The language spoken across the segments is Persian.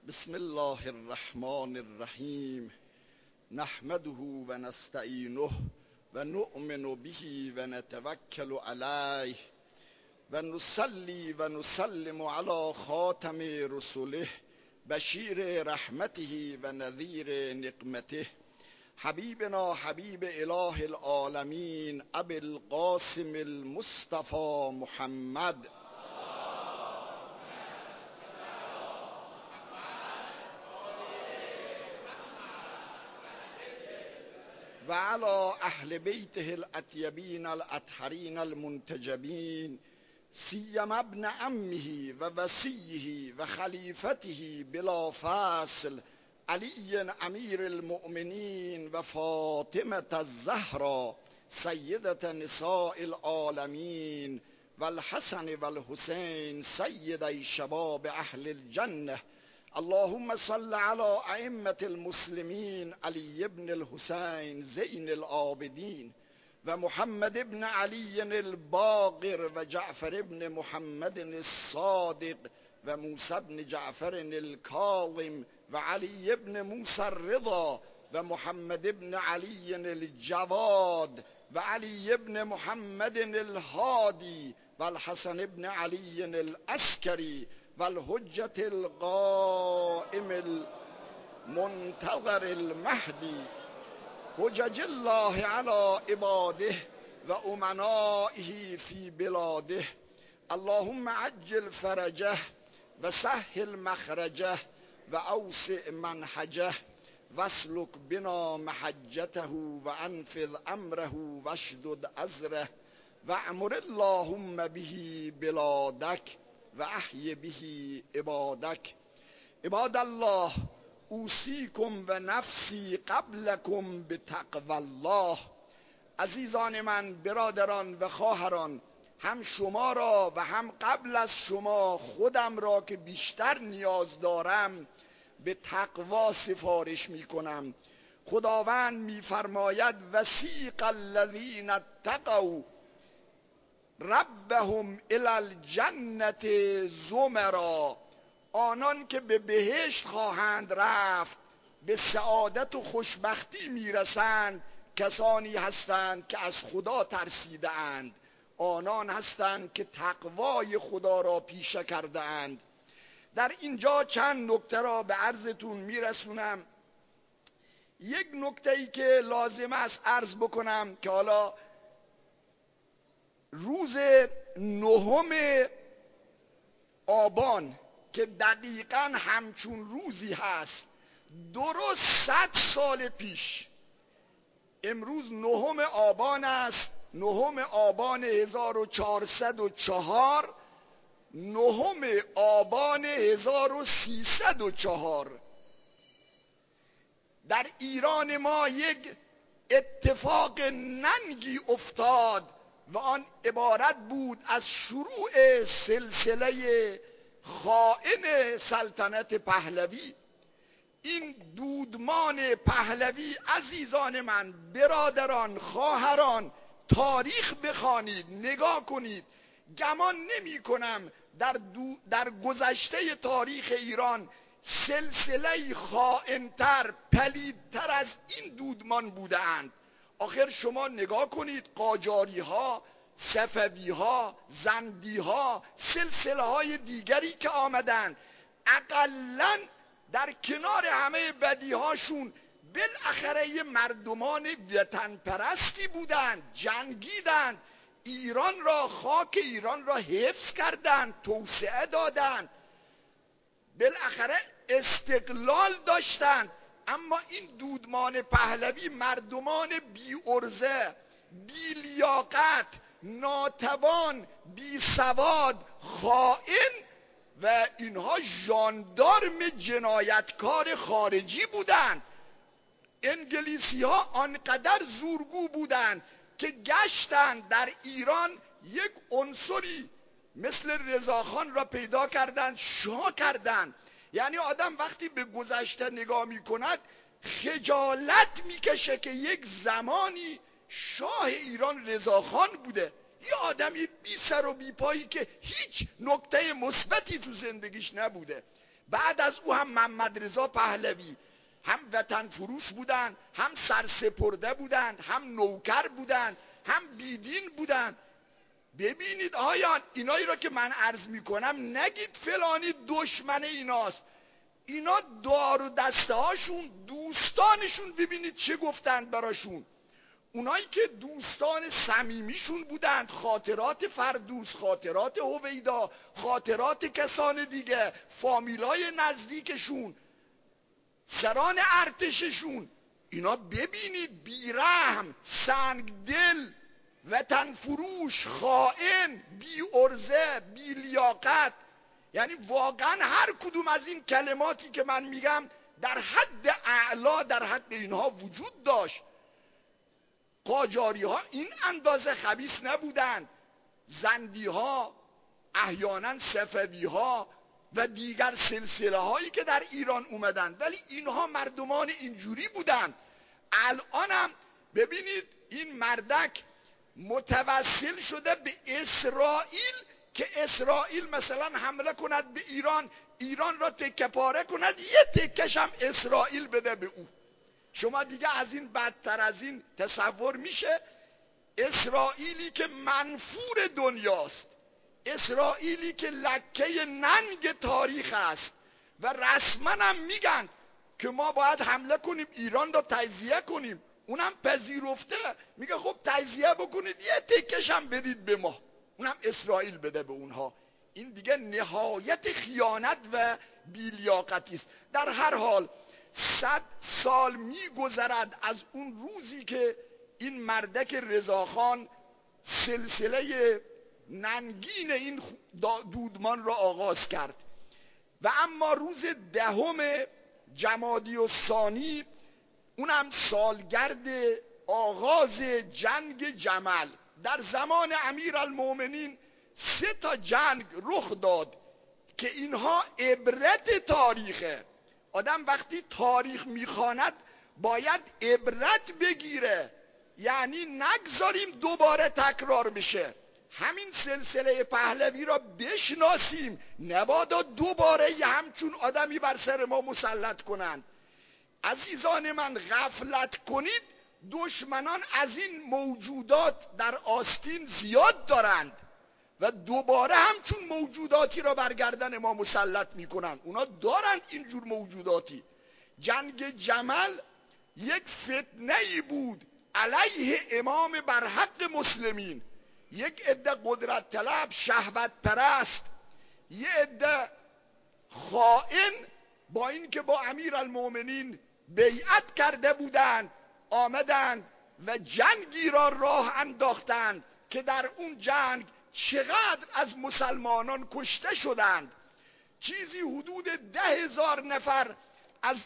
بسم الله الرحمن الرحیم. نحمده و نستعینه و نؤمن به و نتوکل علیه و نصلی و نسلم علی خاتم رسله بشیر رحمته و نذیر نقمته حبیبنا حبیب اله العالمین ابی القاسم المصطفى محمد و علی اهل بیته الاطیبین الاطهرین المنتجبین سیما ابن عمه و وصیه و خلیفته بلا فصل علی امیر المؤمنین و فاطمه الزهرا سیدة نساء العالمین و الحسن و الحسین سیدی شباب اهل الجنه. اللهم صل على ائمة المسلمين علي بن الحسين زين العابدين و محمد بن علي الباقر و جعفر بن محمد الصادق و موسى بن جعفر الكاظم و علي بن موسى الرضا و محمد بن علي الجواد و علي بن محمد الهادي و الحسن بن علي العسكري والحجة القائم المنتظر المهدي حجج الله على عباده و امنائه في بلاده. اللهم عجل فرجه و سهل مخرجه و اوسع منهجه واسلك بنا محجته و انفذ امره واشدد ازره و امر اللهم به بلادک و احی به عبادک. عباد الله اوصیکم و نفسی قبلکم بتقوی الله. عزیزان من، برادران و خواهران، هم شما را و هم قبل از شما خودم را که بیشتر نیاز دارم به تقوا سفارش می کنم. خداوند می فرماید وسیق الذین اتقوا ربهم الی الجنة زمرا. آنان که به بهشت خواهند رفت به سعادت و خوشبختی میرسند کسانی هستند که از خدا ترسیده اند، آنان هستند که تقوای خدا را پیشه کرده اند. در اینجا چند نکته را به عرضتون میرسونم. یک نکته ای که لازم است عرض بکنم که حالا روز 9 آبان که دقیقاً همچون روزی هست درست 100 سال پیش، امروز 9 آبان است، 9 آبان 1404، 9 آبان 1304 در ایران ما یک اتفاق ننگی افتاد و آن عبارت بود از شروع سلسله خائن سلطنت پهلوی. این دودمان پهلوی، عزیزان من، برادران، خواهران، تاریخ بخوانید، نگاه کنید. گمان نمی کنم در گذشته تاریخ ایران سلسله خائن‌تر، پلیدتر از این دودمان بودند. آخر شما نگاه کنید، قاجاری ها، صفوی ها، زندی ها، سلسله های دیگری که آمدند، اقلن در کنار همه بدی هاشون بالاخره مردمان وطن پرستی بودند، جنگیدند، ایران را، خاک ایران را حفظ کردند، توسعه دادند، بالاخره استقلال داشتند. اما این دودمان پهلوی مردمان بی ارزه، بی لیاقت، ناتوان، بی سواد، خائن و اینها ژاندارم جنایتکار خارجی بودند. انگلیسی ها آنقدر زورگو بودند که گشتند در ایران یک عنصری مثل رضاخان را پیدا کردند، شاه کردند. یعنی آدم وقتی به گذشته نگاه می کند خجالت می کشه که یک زمانی شاه ایران رضاخان بوده، یه آدمی بی سر و بی پایی که هیچ نکته مثبتی تو زندگیش نبوده. بعد از او هم محمد رضا پهلوی هم وطن فروش بودند، هم سرسپرده بودند، هم نوکر بودند، هم بیدین بودند. ببینید آیان اینایی را که من عرض میکنم نگید فلانی دشمن ایناست. اینا دار و دسته هاشون دوستانشون ببینید چه گفتند براشون. اونایی که دوستان صمیمیشون بودند، خاطرات فردوس، خاطرات هویدا، خاطرات کسان دیگه، فامیلای نزدیکشون، سران ارتششون، اینا ببینید بیرحم، سنگدل، وطن فروش، خائن، بی ارزه، بی لیاقت. یعنی واقعا هر کدوم از این کلماتی که من میگم در حد اعلا در حد اینها وجود داشت. قاجاری ها این اندازه خبیث نبودند، زندی ها، احیانا صفوی ها و دیگر سلسله هایی که در ایران اومدن، ولی اینها مردمان اینجوری بودند. الانم ببینید این مردک متوسل شده به اسرائیل که اسرائیل مثلا حمله کند به ایران، ایران را تکه پاره کند، یه تکش هم اسرائیل بده به او. شما دیگه از این بدتر از این تصور میشه؟ اسرائیلی که منفور دنیاست، اسرائیلی که لکه ننگ تاریخ است و رسما هم میگن که ما باید حمله کنیم ایران را تجزیه کنیم، اونم پذیرفته، میگه خب تجزیه بکنید یه تکش هم بدید به ما، اونم اسرائیل بده به اونها. این دیگه نهایت خیانت و بی‌لیاقتی است. در هر حال 100 سال میگذرد از اون روزی که این مردک رضاخان سلسله ننگین این دودمان را آغاز کرد و اما روز 10 جمادی الثانی، اونم سالگرد آغاز جنگ جمل، در زمان امیرالمومنین 3 جنگ رخ داد که اینها عبرت تاریخه. آدم وقتی تاریخ میخواند باید عبرت بگیره، یعنی نگذاریم دوباره تکرار بشه. همین سلسله پهلوی را بشناسیم، نبادا دوباره یه همچون آدمی بر سر ما مسلط کنند. عزیزان من غفلت کنید، دشمنان از این موجودات در آستین زیاد دارند و دوباره همچون موجوداتی را بر گردن ما مسلط میکنند. اونا دارند اینجور موجوداتی. جنگ جمل یک فتنه‌ای بود علیه امام برحق مسلمین. یک عده قدرت طلب، شهوت پرست، یک عده خائن، با اینکه با امیرالمومنین بیعت کرده بودند، آمدند و جنگی را راه انداختند که در اون جنگ چقدر از مسلمانان کشته شدند. چیزی حدود 10,000 نفر از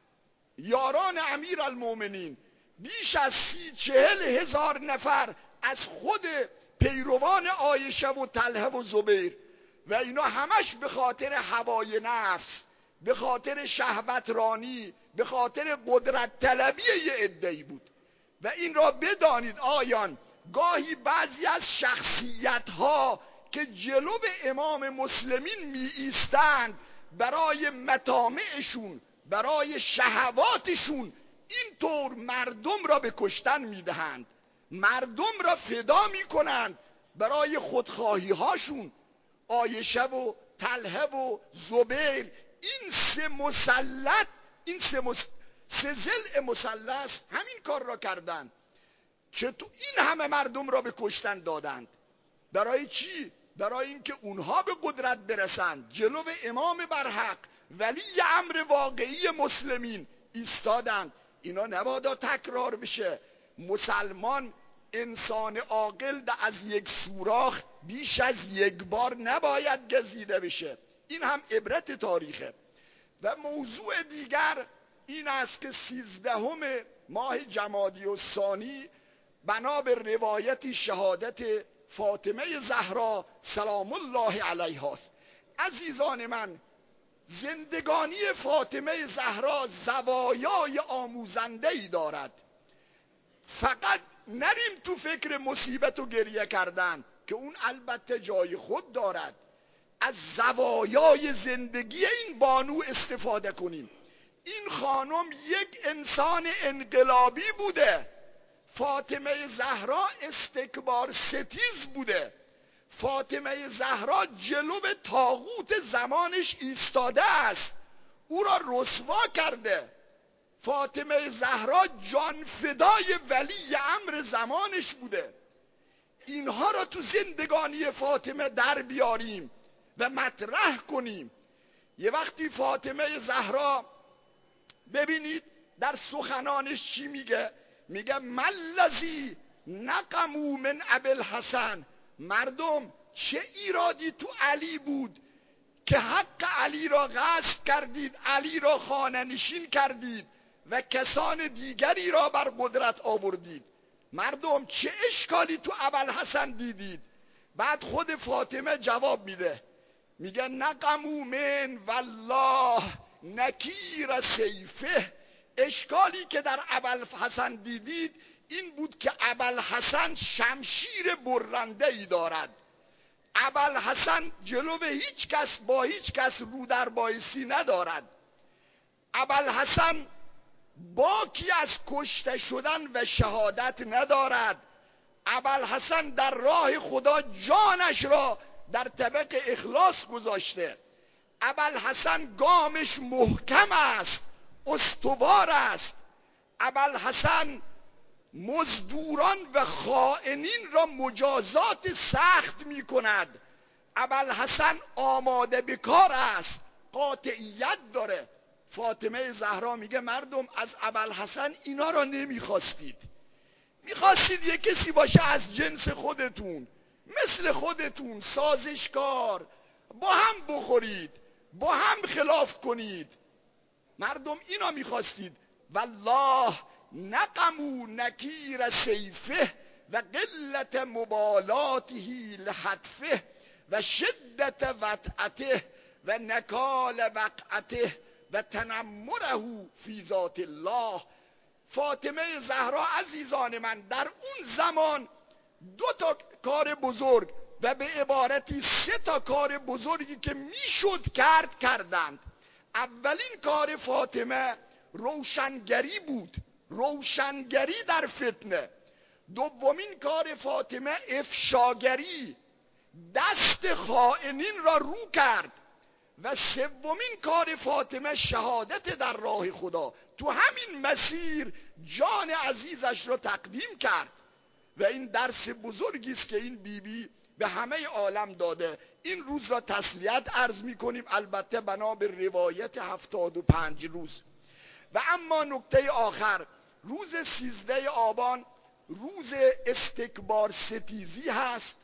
یاران امیرالمومنین، بیش از 30-40,000 نفر از خود پیروان عایشه و طلحه و زبیر، و اینا همش به خاطر هوای نفس، به خاطر شهوت رانی، به خاطر قدرت طلبی یه عده‌ای بود. و این را بدانید آیان، گاهی بعضی از شخصیت ها که جلو امام مسلمین می ایستند، برای مطامعشون، برای شهواتشون، اینطور مردم را به کشتن می دهند، مردم را فدا می کنند برای خودخواهی هاشون. عایشه و طلحه و زبیر، این 3 مسلط، این 3 ضلع مثلث همین کار را کردند که تو این همه مردم را به کشتن دادند. برای چی؟ برای اینکه اونها به قدرت برسند، جلو امام برحق ولی امر واقعی مسلمین ایستادند. اینا نبادا تکرار بشه. مسلمان، انسان عاقل، از یک سوراخ بیش از یک بار نباید گزیده بشه. این هم عبرت تاریخه. و موضوع دیگر این است که 13 ماه جمادی الثانی بنا به روایتی شهادت فاطمه زهرا سلام الله علیها است. عزیزان من، زندگانی فاطمه زهرا زوایای آموزنده‌ای دارد. فقط نریم تو فکر مصیبت و گریه کردن که اون البته جای خود دارد، از زوایای زندگی این بانو استفاده کنیم. این خانم یک انسان انقلابی بوده. فاطمه زهرا استکبار ستیز بوده. فاطمه زهرا جلو طاغوت زمانش ایستاده است، او را رسوا کرده. فاطمه زهرا جان فدای ولی امر زمانش بوده. اینها را تو زندگانی فاطمه در بیاریم و مطرح کنیم. یه وقتی فاطمه زهرا ببینید در سخنانش چی میگه؟ میگه ملذی نقموا من ابوالحسن. مردم چه ایرادی تو علی بود که حق علی را غصب کردید، علی را خانه نشین کردید و کسان دیگری را بر قدرت آوردید؟ مردم چه اشکالی تو ابوالحسن دیدید؟ بعد خود فاطمه جواب میده، میگه نقموا من والله نکیر سیفه. اشکالی که در ابوالحسن دیدید این بود که ابوالحسن شمشیر برنده ای دارد. ابوالحسن جلو هیچ کس با هیچ کس رو در بایسی ندارد. ابوالحسن باکی از کشته شدن و شهادت ندارد. ابوالحسن در راه خدا جانش را در طبق اخلاص گذاشته. ابوالحسن گامش محکم است، استوار است. ابوالحسن مزدوران و خائنین را مجازات سخت می کند. ابوالحسن آماده به کار است، قاطعیت داره. فاطمه زهرا میگه مردم از ابوالحسن اینا را نمیخواستید، میخواستید یه کسی باشه از جنس خودتون، مثل خودتون، سازشکار، با هم بخورید، با هم خلاف کنید. مردم اینا میخواستید. والله نقموا نکیر سیفه و قلت مبالاته لحتفه و شدت وطعته و نکال وقعته و تنمره فی ذات الله. فاطمه زهرا عزیزان من در اون زمان 2 کار بزرگ و به عبارتی 3 کار بزرگی که میشد کردند. اولین کار فاطمه روشنگری بود، روشنگری در فتنه. دومین کار فاطمه افشاگری، دست خائنین را رو کرد. و سومین کار فاطمه شهادت در راه خدا. تو همین مسیر جان عزیزش را تقدیم کرد و این درس بزرگی است که این بیبی به همه عالم داده. این روز را تسلیت عرض می کنیم، البته بنا به روایت 75 روز. و اما نکته آخر، روز 13 آبان روز استکبار ستیزی هست،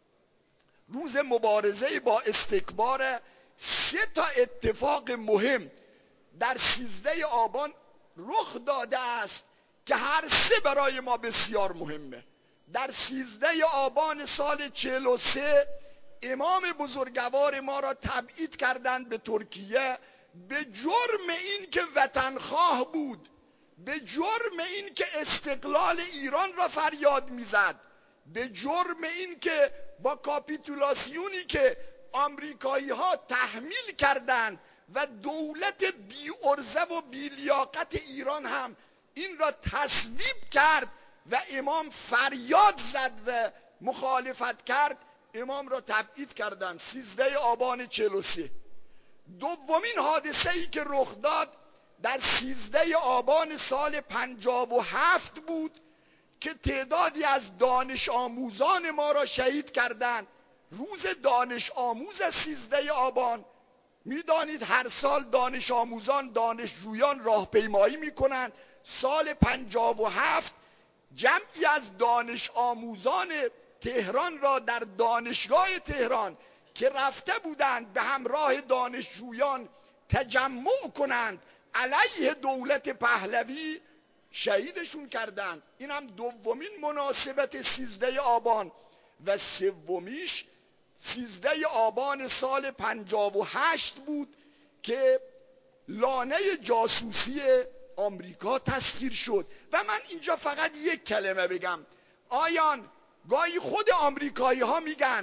روز مبارزه با استکبار. 3 اتفاق مهم در 13 آبان رخ داده است که هر 3 برای ما بسیار مهمه. در 13 آبان سال 43 امام بزرگوار ما را تبعید کردند به ترکیه به جرم این که وطنخواه بود، به جرم این که استقلال ایران را فریاد میزد، به جرم این که با کاپیتولاسیونی که آمریکایی ها تحمیل کردند و دولت بی ارزه و بی لیاقت ایران هم این را تصویب کرد و امام فریاد زد و مخالفت کرد، امام را تبعید کردند. 13 آبان 43. دومین حادثه ای که رخ داد در 13 آبان سال 57 بود که تعدادی از دانش آموزان ما را شهید کردند. روز دانش آموز 13 آبان، میدانید هر سال دانش آموزان، دانشجویان راهپیمایی میکنند. سال 57 جمعی از دانش آموزان تهران را در دانشگاه تهران که رفته بودند به همراه دانشجویان تجمع کنند علیه دولت پهلوی، شهیدشون کردند. این هم دومین مناسبت 13 آبان. و سومیش 13 آبان سال 58 بود که لانه جاسوسی آمریکا تسخیر شد. و من اینجا فقط یک کلمه بگم. آیان گاهی خود آمریکایی ها میگن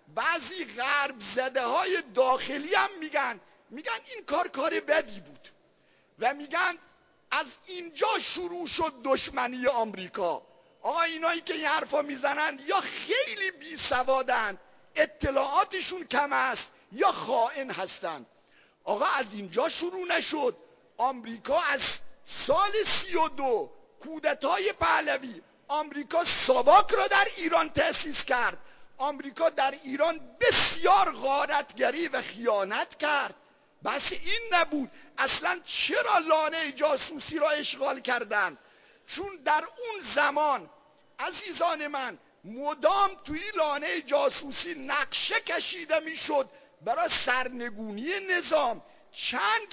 بعضی غرب زده های داخلی هم میگن این کار بدی بود و میگن از اینجا شروع شد دشمنی آمریکا. آقا اینایی که این حرفا میزنن یا خیلی بی سوادن، اطلاعاتشون کم است، یا خائن هستن. آقا از اینجا شروع نشد. آمریکا از سال 32 کودتای پهلوی، آمریکا ساواک را در ایران تأسیس کرد. آمریکا در ایران بسیار غارتگری و خیانت کرد. بس این نبود. اصلا چرا لانه جاسوسی را اشغال کردند؟ چون در اون زمان عزیزان من مدام توی لانه جاسوسی نقشه کشیده میشد برای سرنگونی نظام. چند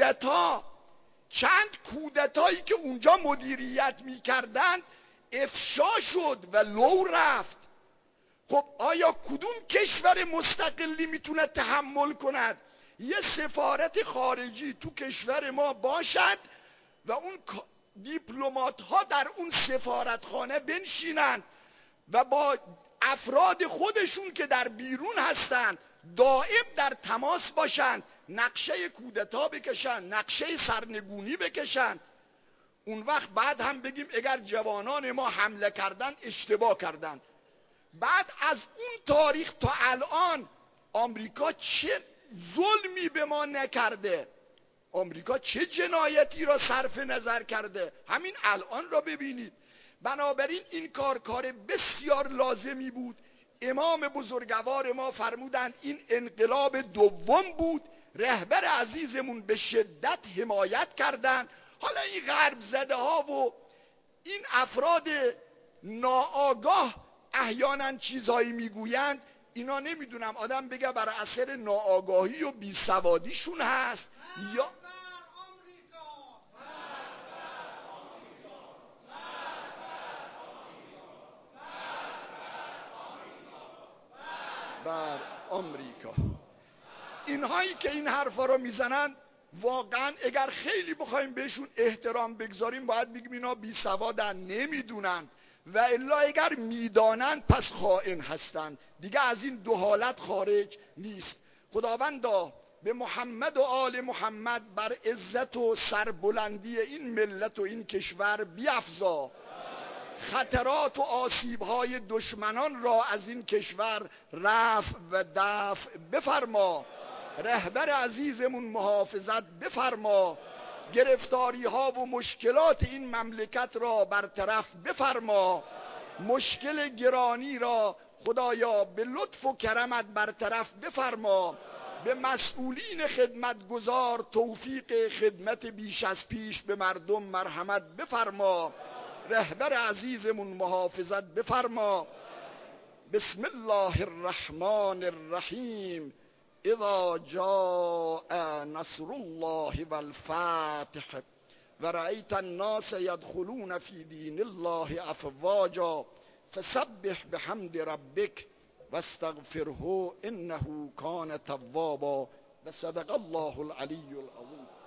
کودتایی که اونجا مدیریت میکردند افشا شد و لو رفت. خب آیا کدوم کشور مستقلی میتونه تحمل کند یه سفارت خارجی تو کشور ما باشد و اون دیپلمات ها در اون سفارتخانه بنشینند و با افراد خودشون که در بیرون هستند دائم در تماس باشند، نقشه کودتا بکشند، نقشه سرنگونی بکشند؟ اون وقت بعد هم بگیم اگر جوانان ما حمله کردن اشتباه کردند. بعد از اون تاریخ تا الان آمریکا چه ظلمی به ما نکرده؟ آمریکا چه جنایتی را صرف نظر کرده؟ همین الان را ببینید. بنابراین این کار بسیار لازمی بود. امام بزرگوار ما فرمودند این انقلاب دوم بود. رهبر عزیزمون به شدت حمایت کردند. حالا این غرب زده ها و این افراد ناآگاه احیانا چیزهایی میگویند، اینا نمیدونم آدم بگه برای اثر ناآگاهی و بیسوادیشون هست یا بر آمریکا. اینهایی که این حرفا رو میزنن واقعا اگر خیلی بخوایم بهشون احترام بگذاریم باید بگیم اینا بیسوادن، نمیدونن، و الا اگر میدانند پس خائن هستند. دیگه از این دو حالت خارج نیست. خداوندا به محمد و آل محمد بر عزت و سربلندی این ملت و این کشور بیفزا. خطرات و آسیب‌های دشمنان را از این کشور رفع و دفع بفرما. رهبر عزیزمون محافظت بفرما. گرفتاری ها و مشکلات این مملکت را برطرف بفرما. مشکل گرانی را خدایا به لطف و کرمت برطرف بفرما. به مسئولین خدمتگزار توفیق خدمت بیش از پیش به مردم مرحمت بفرما. رهبر عزیزمون محافظت بفرما. بسم الله الرحمن الرحیم. اذا جاء نصر الله والفتح ورأيت الناس يدخلون في دين الله افواجا فسبح بحمد ربك واستغفره انه كان توابا. وصدق الله العلي العظيم.